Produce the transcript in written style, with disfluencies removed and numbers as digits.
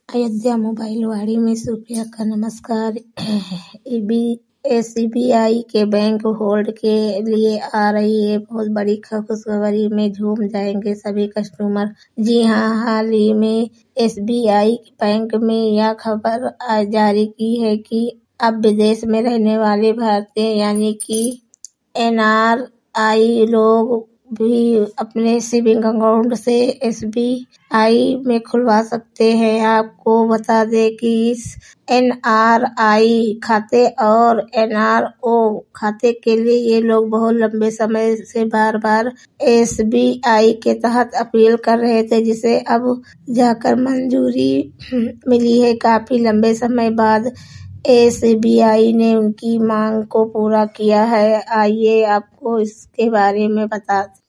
Ayodhya mobile वाड़ी में सुप्रिया का नमस्कार। एसबीआई के बैंक होल्ड के लिए आ रही है बहुत बड़ी खुशखबरी में झूम जाएंगे सभी कस्टमर। जी हां, हाल ही में एसबीआई बैंक में यह खबर जारी की है कि अब विदेश में रहने वाले भारतीय यानी कि एनआरआई लोग भी अपने सेविंग अकाउंट से एसबीआई में खुलवा सकते हैं। आपको बता दें कि इस एनआरआई खाते और एनआरओ खाते के लिए ये लोग बहुत लंबे समय से बार एसबीआई के तहत अपील कर रहे थे, जिसे अब जाकर मंजूरी मिली है। काफी लंबे समय बाद एसबीआई ने उनकी मांग को पूरा किया है। आइए आपको इसके बारे में बताते